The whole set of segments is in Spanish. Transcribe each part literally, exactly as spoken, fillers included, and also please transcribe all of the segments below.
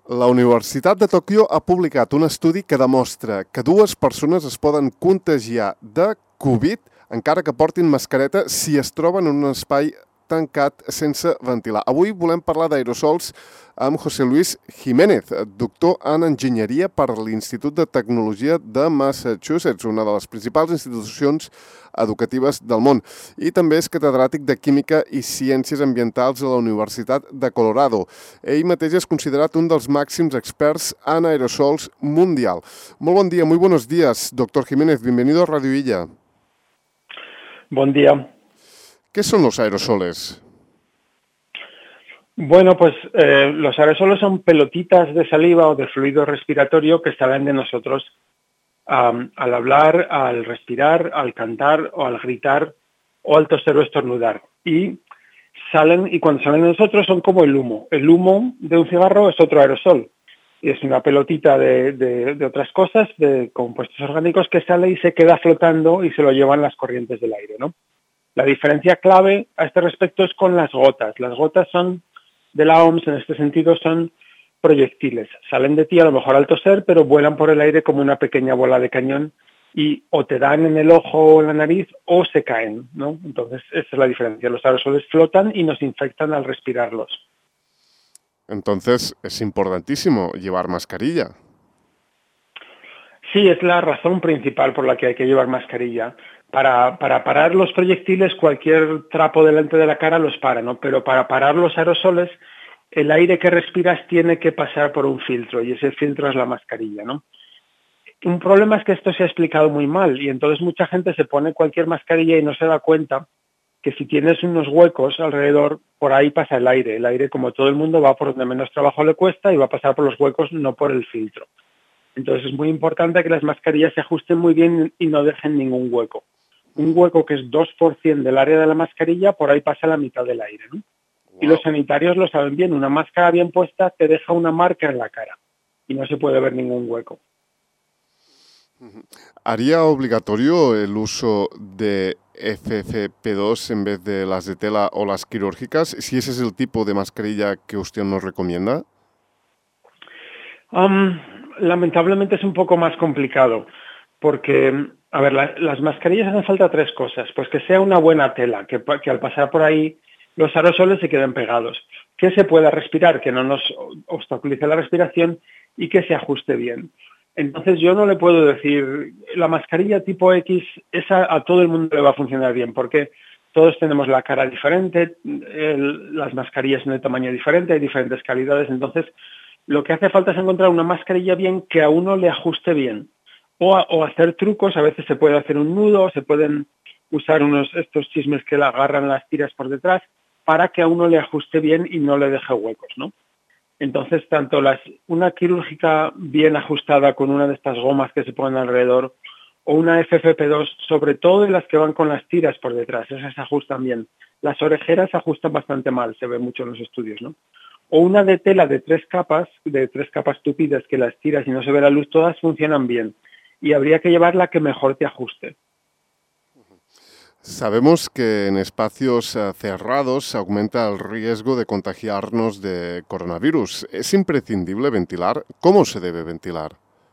La Universitat de Tòquio ha publicat un estudi que demostra que dues persones es poden contagiar de Covid encara que portin mascareta si es troben en un espai tancat sense ventilar. Avui volem parlar d'aerosols amb José Luis Jiménez, doctor en enginyeria per l'Institut de Tecnologia de Massachusetts, una de les principals institucions educatives del món, i també és catedràtic de Química i Ciències Ambientals a la Universitat de Colorado. Ell mateix és considerat un dels màxims experts en aerosols mundial. Molt bon dia, muy buenos días, doctor Jiménez, bienvenido a Radio Illa. Buen día. ¿Qué son los aerosoles? Bueno, pues eh, los aerosoles son pelotitas de saliva o de fluido respiratorio que salen de nosotros um, al hablar, al respirar, al cantar o al gritar o al toser o estornudar. Y salen, y cuando salen de nosotros son como el humo. El humo de un cigarro es otro aerosol. Y es una pelotita de, de, de otras cosas, de compuestos orgánicos que sale y se queda flotando y se lo llevan las corrientes del aire, ¿no? La diferencia clave a este respecto es con las gotas. Las gotas son, de la O M S en este sentido, son proyectiles. Salen de ti a lo mejor al toser, pero vuelan por el aire como una pequeña bola de cañón y o te dan en el ojo o en la nariz o se caen, ¿no? Entonces, esa es la diferencia. Los aerosoles flotan y nos infectan al respirarlos. Entonces, es importantísimo llevar mascarilla. Sí, es la razón principal por la que hay que llevar mascarilla. Para, para parar los proyectiles, cualquier trapo delante de la cara los para, ¿no? Pero para parar los aerosoles, el aire que respiras tiene que pasar por un filtro y ese filtro es la mascarilla, ¿no? Un problema es que esto se ha explicado muy mal y entonces mucha gente se pone cualquier mascarilla y no se da cuenta que si tienes unos huecos alrededor, por ahí pasa el aire. El aire, como todo el mundo, va por donde menos trabajo le cuesta y va a pasar por los huecos, no por el filtro. Entonces es muy importante que las mascarillas se ajusten muy bien y no dejen ningún hueco. Un hueco que es dos por ciento del área de la mascarilla, por ahí pasa la mitad del aire, ¿no? Wow. Y los sanitarios lo saben bien, una máscara bien puesta te deja una marca en la cara y no se puede ver ningún hueco. ¿Haría obligatorio el uso de F F P dos en vez de las de tela o las quirúrgicas, si ese es el tipo de mascarilla que usted nos recomienda? Um, lamentablemente es un poco más complicado, porque, a ver, la, las mascarillas hacen falta tres cosas. Pues que sea una buena tela, que, que al pasar por ahí los aerosoles se queden pegados, que se pueda respirar, que no nos obstaculice la respiración y que se ajuste bien. Entonces yo no le puedo decir, la mascarilla tipo X, esa a todo el mundo le va a funcionar bien, porque todos tenemos la cara diferente, el, las mascarillas son de tamaño diferente, hay diferentes calidades, entonces lo que hace falta es encontrar una mascarilla bien que a uno le ajuste bien. O, a, o hacer trucos, a veces se puede hacer un nudo, se pueden usar unos estos chismes que le agarran las tiras por detrás para que a uno le ajuste bien y no le deje huecos, ¿no? Entonces, tanto las, una quirúrgica bien ajustada con una de estas gomas que se ponen alrededor o una F F P dos, sobre todo de las que van con las tiras por detrás, esas se ajustan bien. Las orejeras se ajustan bastante mal, se ve mucho en los estudios, ¿no? O una de tela de tres capas, de tres capas tupidas que las tiras y no se ve la luz, todas funcionan bien. Y habría que llevar la que mejor te ajuste. Sabemos que en espacios cerrados aumenta el riesgo de contagiarnos de coronavirus. ¿Es imprescindible ventilar? ¿Cómo se debe ventilar?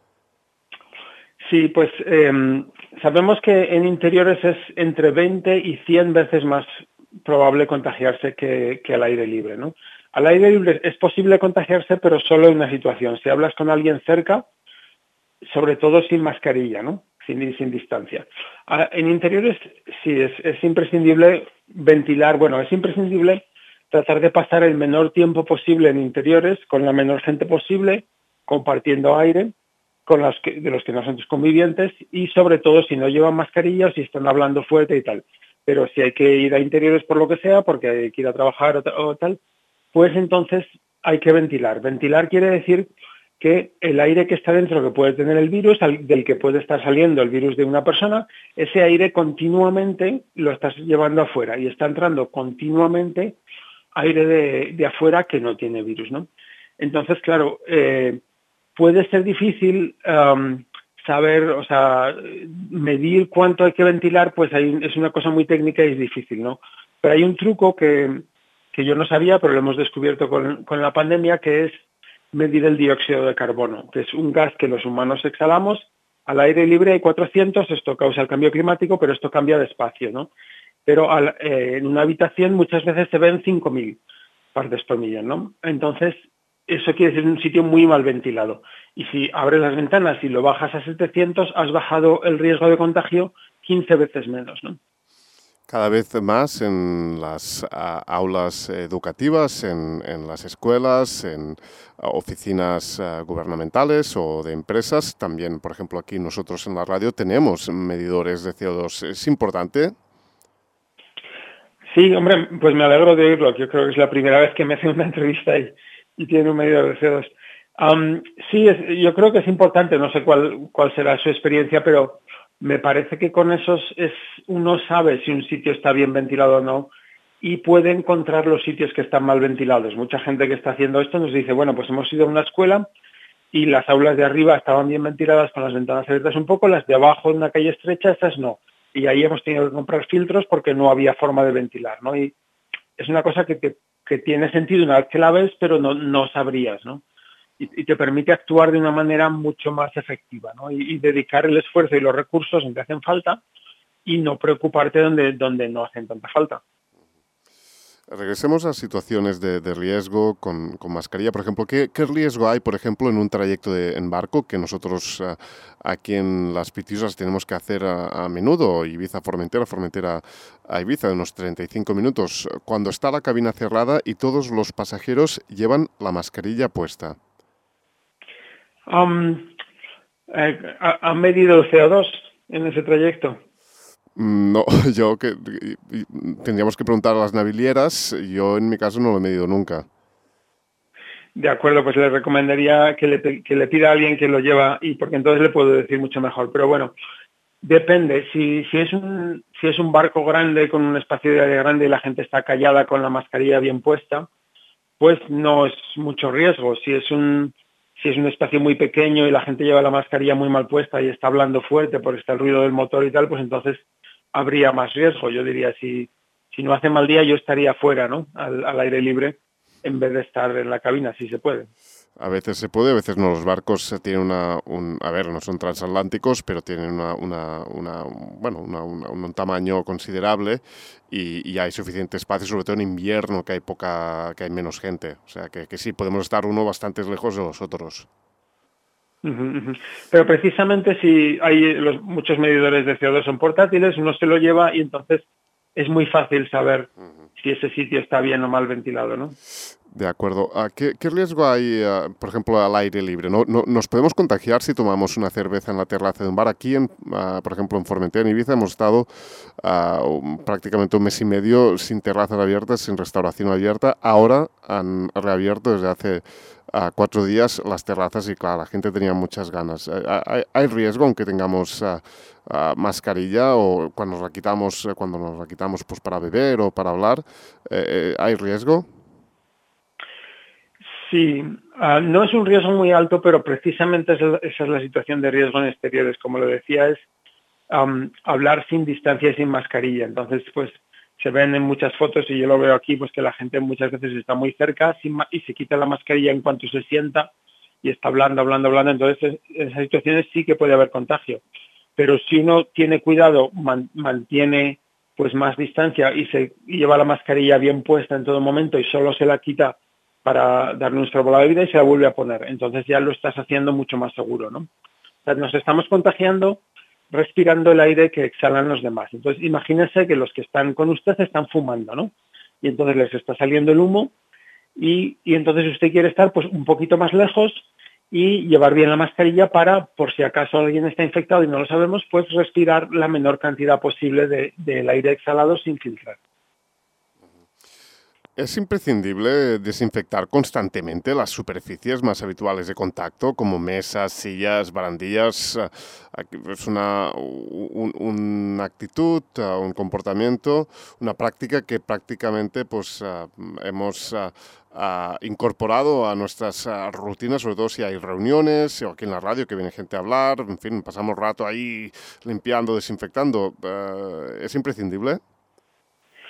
Sí, pues eh, sabemos que en interiores es entre veinte y cien veces más probable contagiarse que, que al aire libre, ¿no? Al aire libre es posible contagiarse, pero solo en una situación. Si hablas con alguien cerca, sobre todo sin mascarilla, ¿no? Sin, sin distancia. En interiores sí, es, es imprescindible ventilar, bueno, es imprescindible tratar de pasar el menor tiempo posible en interiores, con la menor gente posible, compartiendo aire, con los que, de los que no son tus convivientes, y sobre todo si no llevan mascarilla o si están hablando fuerte y tal. Pero si hay que ir a interiores por lo que sea, porque hay que ir a trabajar o, o tal, pues entonces hay que ventilar. Ventilar quiere decir que el aire que está dentro, que puede tener el virus, del que puede estar saliendo el virus de una persona, ese aire continuamente lo estás llevando afuera y está entrando continuamente aire de, de afuera que no tiene virus, ¿no? Entonces, claro, eh, puede ser difícil um, saber, o sea, medir cuánto hay que ventilar, pues hay, es una cosa muy técnica y es difícil, ¿no? Pero hay un truco que, que yo no sabía, pero lo hemos descubierto con, con la pandemia, que es medir el dióxido de carbono, que es un gas que los humanos exhalamos. Al aire libre hay cuatrocientos, esto causa el cambio climático, pero esto cambia despacio, ¿no? Pero al, eh, en una habitación muchas veces se ven cinco mil partes por millón, ¿no? Entonces, eso quiere decir un sitio muy mal ventilado. Y si abres las ventanas y lo bajas a setecientos, has bajado el riesgo de contagio quince veces menos, ¿no? Cada vez más en las uh, aulas educativas, en, en las escuelas, en uh, oficinas uh, gubernamentales o de empresas. También, por ejemplo, aquí nosotros en la radio tenemos medidores de C O dos. ¿Es importante? Sí, hombre, pues me alegro de oírlo. Yo creo que es la primera vez que me hace una entrevista y, y tiene un medidor de C O dos. Um, sí, es, yo creo que es importante. No sé cuál, cuál será su experiencia, pero me parece que con esos es, uno sabe si un sitio está bien ventilado o no y puede encontrar los sitios que están mal ventilados. Mucha gente que está haciendo esto nos dice, bueno, pues hemos ido a una escuela y las aulas de arriba estaban bien ventiladas con las ventanas abiertas un poco, las de abajo en una calle estrecha, esas no. Y ahí hemos tenido que comprar filtros porque no había forma de ventilar, ¿no? Y es una cosa que, te, que tiene sentido una vez que la ves, pero no, no sabrías, ¿no? Y te permite actuar de una manera mucho más efectiva, ¿no? Y, y dedicar el esfuerzo y los recursos donde hacen falta y no preocuparte donde, donde no hacen tanta falta. Regresemos a situaciones de, de riesgo con, con mascarilla. Por ejemplo, ¿qué, ¿qué riesgo hay, por ejemplo, en un trayecto de, en barco que nosotros uh, aquí en Las Pitiusas tenemos que hacer a, a menudo, Ibiza-Formentera, Formentera a Ibiza, de unos treinta y cinco minutos, cuando está la cabina cerrada y todos los pasajeros llevan la mascarilla puesta? Um, eh, ¿Han medido el C O dos en ese trayecto? No, yo que tendríamos que preguntar a las navilieras. Yo en mi caso no lo he medido nunca. De acuerdo, pues le recomendaría que le, que le pida a alguien que lo lleva, y porque entonces le puedo decir mucho mejor. Pero bueno, depende. Si, si, es un, si es un barco grande con un espacio de aire grande y la gente está callada con la mascarilla bien puesta, pues no es mucho riesgo. Si es un si es un espacio muy pequeño y la gente lleva la mascarilla muy mal puesta y está hablando fuerte porque está el ruido del motor y tal, pues entonces habría más riesgo. Yo diría, si, si no hace mal día, yo estaría fuera, ¿no? Al, al aire libre, en vez de estar en la cabina, si se puede. A veces se puede, a veces no. Los barcos tienen una, un, a ver, no son transatlánticos, pero tienen una, una, una bueno, una, una, un tamaño considerable y, y hay suficiente espacio, sobre todo en invierno, que hay poca, que hay menos gente. O sea, que, que sí, podemos estar uno bastante lejos de los otros. Uh-huh, uh-huh. Pero precisamente si hay los, muchos medidores de C O dos son portátiles, uno se lo lleva y entonces es muy fácil saber uh-huh. si ese sitio está bien o mal ventilado, ¿no? De acuerdo. ¿Qué, qué riesgo hay, uh, por ejemplo, al aire libre? ¿No, no, ¿Nos podemos contagiar si tomamos una cerveza en la terraza de un bar? Aquí, en, uh, por ejemplo, en Formentera, en Ibiza, hemos estado uh, prácticamente un mes y medio sin terrazas abiertas, sin restauración abierta. Ahora han reabierto desde hace uh, cuatro días las terrazas y, claro, la gente tenía muchas ganas. Uh, ¿hay, ¿Hay riesgo, aunque tengamos uh, uh, mascarilla o cuando nos la quitamos, uh, cuando nos la quitamos pues, para beber o para hablar? Uh, ¿Hay riesgo? Sí, uh, no es un riesgo muy alto, pero precisamente esa, esa es la situación de riesgo en exteriores. Como lo decía, es um, hablar sin distancia y sin mascarilla. Entonces, pues se ven en muchas fotos y yo lo veo aquí, pues que la gente muchas veces está muy cerca sin y se quita la mascarilla en cuanto se sienta y está hablando, hablando, hablando. Entonces, en esas situaciones sí que puede haber contagio. Pero si uno tiene cuidado, man, mantiene pues más distancia y se y lleva la mascarilla bien puesta en todo momento y solo se la quita para darle un sorbo a la bebida y se la vuelve a poner. Entonces ya lo estás haciendo mucho más seguro, ¿no? O sea, nos estamos contagiando respirando el aire que exhalan los demás. Entonces imagínense que los que están con usted están fumando, ¿no? Y entonces les está saliendo el humo y, y entonces usted quiere estar pues un poquito más lejos y llevar bien la mascarilla para, por si acaso alguien está infectado y no lo sabemos, pues respirar la menor cantidad posible de, del aire exhalado sin filtrar. ¿Es imprescindible desinfectar constantemente las superficies más habituales de contacto, como mesas, sillas, barandillas? Es una, un, una actitud, un comportamiento, una práctica que prácticamente pues, hemos incorporado a nuestras rutinas, sobre todo si hay reuniones o aquí en la radio que viene gente a hablar. En fin, pasamos rato ahí limpiando, desinfectando. ¿Es imprescindible?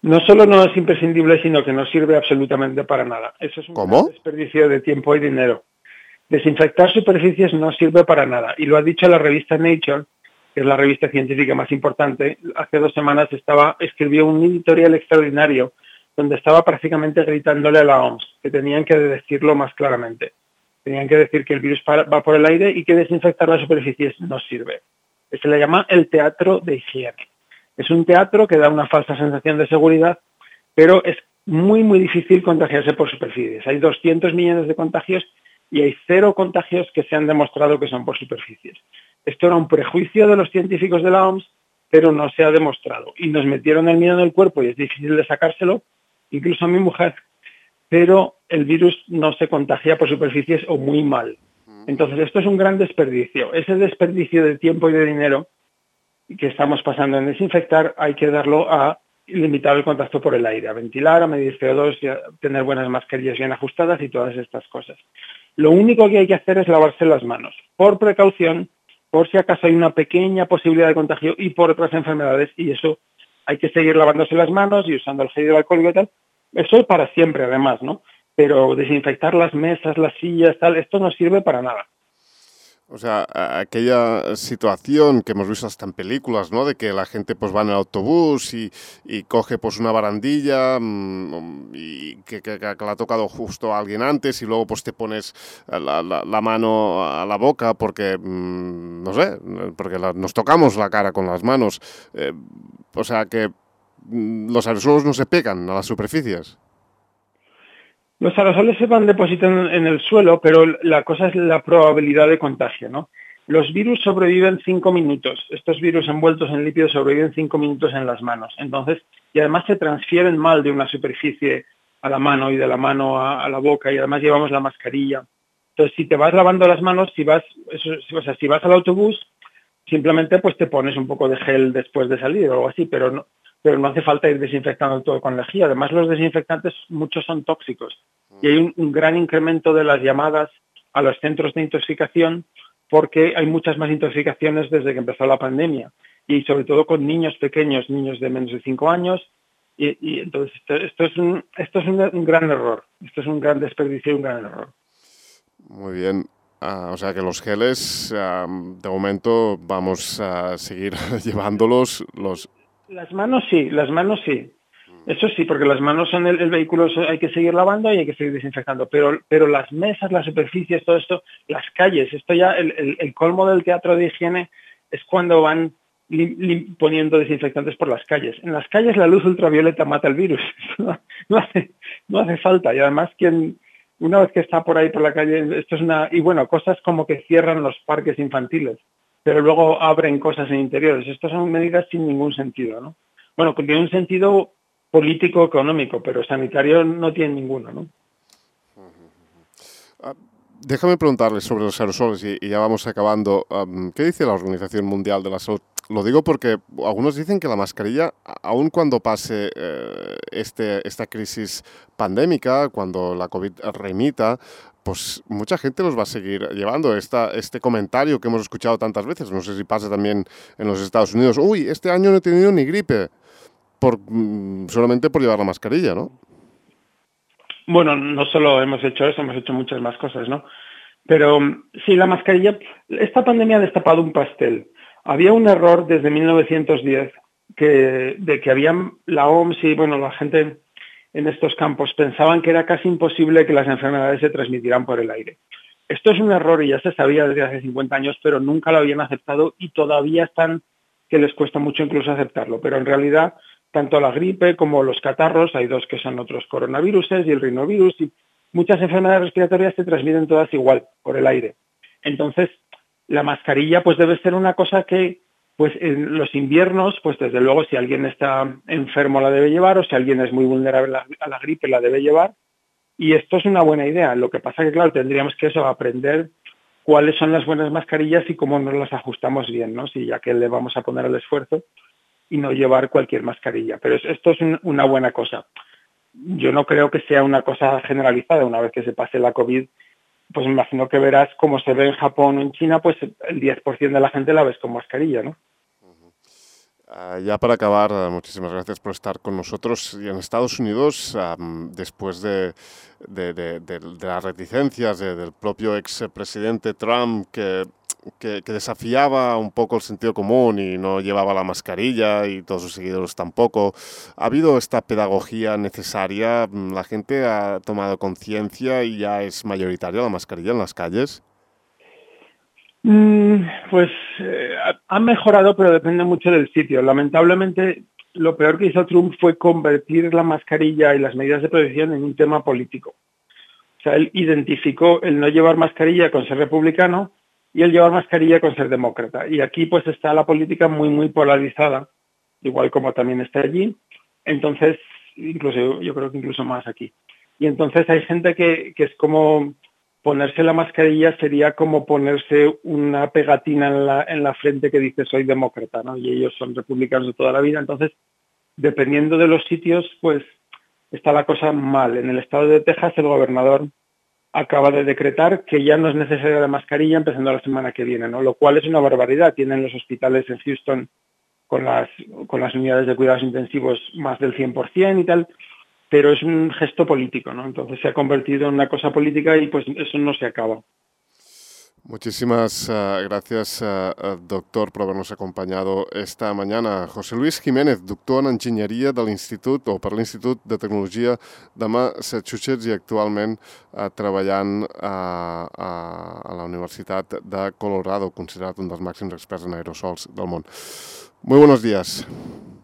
No solo no es imprescindible, sino que no sirve absolutamente para nada. Eso es un ¿Cómo? desperdicio de tiempo y dinero. Desinfectar superficies no sirve para nada. Y lo ha dicho la revista Nature, que es la revista científica más importante. Hace dos semanas estaba, escribió un editorial extraordinario donde estaba prácticamente gritándole a la O M S que tenían que decirlo más claramente. Tenían que decir que el virus va por el aire y que desinfectar las superficies no sirve. Se le llama el teatro de higiene. Es un teatro que da una falsa sensación de seguridad, pero es muy, muy difícil contagiarse por superficies. Hay doscientos millones de contagios y hay cero contagios que se han demostrado que son por superficies. Esto era un prejuicio de los científicos de la O M S, pero no se ha demostrado. Y nos metieron el miedo en el cuerpo y es difícil de sacárselo, incluso a mi mujer, pero el virus no se contagia por superficies o muy mal. Entonces, esto es un gran desperdicio. Ese desperdicio de tiempo y de dinero que estamos pasando en desinfectar, hay que darlo a limitar el contacto por el aire, a ventilar, a medir C O dos, y a tener buenas mascarillas bien ajustadas y todas estas cosas. Lo único que hay que hacer es lavarse las manos, por precaución, por si acaso hay una pequeña posibilidad de contagio y por otras enfermedades, y eso hay que seguir lavándose las manos y usando el gel hidroalcohólico y tal. Eso es para siempre, además, ¿no? Pero desinfectar las mesas, las sillas, tal, esto no sirve para nada. O sea, aquella situación que hemos visto hasta en películas, ¿no? De que la gente pues va en el autobús y, y coge pues una barandilla mmm, y que, que, que le ha tocado justo a alguien antes y luego pues te pones la, la, la mano a la boca porque, mmm, no sé, porque la, nos tocamos la cara con las manos. Eh, o sea que mmm, los aerosolos no se pegan a las superficies. Los aerosoles se van depositando en el suelo, pero la cosa es la probabilidad de contagio, ¿no? Los virus sobreviven cinco minutos. Estos virus envueltos en lípidos sobreviven cinco minutos en las manos. Entonces, y además se transfieren mal de una superficie a la mano y de la mano a, a la boca, y además llevamos la mascarilla. Entonces, si te vas lavando las manos, si vas, eso, o sea, si vas al autobús, simplemente pues te pones un poco de gel después de salir o algo así, pero no, pero no hace falta ir desinfectando todo con lejía. Además, los desinfectantes, muchos son tóxicos. Y hay un, un gran incremento de las llamadas a los centros de intoxicación porque hay muchas más intoxicaciones desde que empezó la pandemia. Y sobre todo con niños pequeños, niños de menos de cinco años. Y, y entonces esto, esto es, un, esto es un, un gran error. Esto es un gran desperdicio y un gran error. Muy bien. Uh, o sea que los geles, uh, de momento, vamos a seguir llevándolos. Los... Las manos sí, las manos sí. Eso sí, porque las manos son el, el vehículo, hay que seguir lavando y hay que seguir desinfectando. Pero, pero las mesas, las superficies, todo esto, las calles, esto ya, el, el, el colmo del teatro de higiene es cuando van li, li, poniendo desinfectantes por las calles. En las calles la luz ultravioleta mata el virus. No, no, hace, no hace falta. Y además, quien una vez que está por ahí por la calle, esto es una... Y bueno, cosas como que cierran los parques infantiles, pero luego abren cosas en interiores. Estas son medidas sin ningún sentido, ¿no? Bueno, tiene un sentido político, económico, pero sanitario no tiene ninguno, ¿no? Uh, déjame preguntarle sobre los aerosoles y, y ya vamos acabando. Um, ¿Qué dice la Organización Mundial de la Salud? Lo digo porque algunos dicen que la mascarilla, aun cuando pase eh, este, esta crisis pandémica, cuando la COVID remita, pues mucha gente los va a seguir llevando. Esta, este comentario que hemos escuchado tantas veces, no sé si pasa también en los Estados Unidos, uy, este año no he tenido ni gripe. Por, solamente por llevar la mascarilla, ¿no? Bueno, no solo hemos hecho eso, hemos hecho muchas más cosas, ¿no? Pero sí, la mascarilla, esta pandemia ha destapado un pastel. Había un error desde mil novecientos diez que, de que había la O M S y, bueno, la gente en estos campos pensaban que era casi imposible que las enfermedades se transmitieran por el aire. Esto es un error y ya se sabía desde hace cincuenta años, pero nunca lo habían aceptado y todavía están que les cuesta mucho incluso aceptarlo. Pero en realidad, tanto la gripe como los catarros, hay dos que son otros coronaviruses y el rinovirus, y muchas enfermedades respiratorias se transmiten todas igual, por el aire. Entonces, la mascarilla pues debe ser una cosa que pues en los inviernos, pues desde luego si alguien está enfermo la debe llevar, o si alguien es muy vulnerable a la gripe la debe llevar, y esto es una buena idea. Lo que pasa que, claro, tendríamos que eso, aprender cuáles son las buenas mascarillas y cómo nos las ajustamos bien, ¿no? Si ya que le vamos a poner el esfuerzo y no llevar cualquier mascarilla. Pero esto es un, una buena cosa. Yo no creo que sea una cosa generalizada. Una vez que se pase la COVID, pues me imagino que verás cómo se ve en Japón o en China, pues el diez por ciento de la gente la ves con mascarilla, ¿no? Uh, ya para acabar, uh, muchísimas gracias por estar con nosotros. Y en Estados Unidos, um, después de, de, de, de, de las reticencias de, del propio expresidente Trump, que, que, que desafiaba un poco el sentido común y no llevaba la mascarilla y todos sus seguidores tampoco, ha habido esta pedagogía necesaria. La gente ha tomado conciencia y ya es mayoritaria la mascarilla en las calles. Pues eh, ha mejorado, pero depende mucho del sitio. Lamentablemente, lo peor que hizo Trump fue convertir la mascarilla y las medidas de protección en un tema político. O sea, él identificó el no llevar mascarilla con ser republicano y el llevar mascarilla con ser demócrata. Y aquí pues está la política muy, muy polarizada, igual como también está allí. Entonces, incluso yo creo que incluso más aquí. Y entonces hay gente que, que es como... Ponerse la mascarilla sería como ponerse una pegatina en la, en la frente que dice soy demócrata, ¿no? Y ellos son republicanos de toda la vida. Entonces, dependiendo de los sitios, pues está la cosa mal. En el estado de Texas, el gobernador acaba de decretar que ya no es necesaria la mascarilla empezando la semana que viene, ¿no? Lo cual es una barbaridad. Tienen los hospitales en Houston con las, con las unidades de cuidados intensivos más del cien por ciento y tal, pero es un gesto político, ¿no? Entonces se ha convertido en una cosa política y pues eso no se acaba. Muchísimas uh, gracias, uh, doctor, por habernos acompanyado esta mañana. José Luis Jiménez, doctor en Enginyeria de l'Institut o per l'Institut de Tecnologia de Massachusetts i actualment uh, treballant uh, a, a la Universitat de Colorado, considerat un dels màxims experts en aerosols del món. Muy buenos días.